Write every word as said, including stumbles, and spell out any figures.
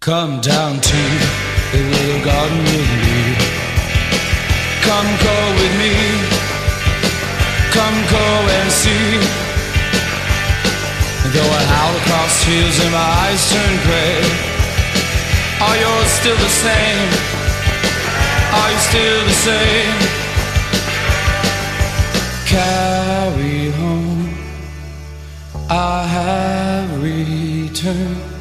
Come down to the little garden with me. Come go with me. Come go and see. Though I howl across fields and my eyes turn gray, are yours still the same? Are you still the same? Carry home, I have returned.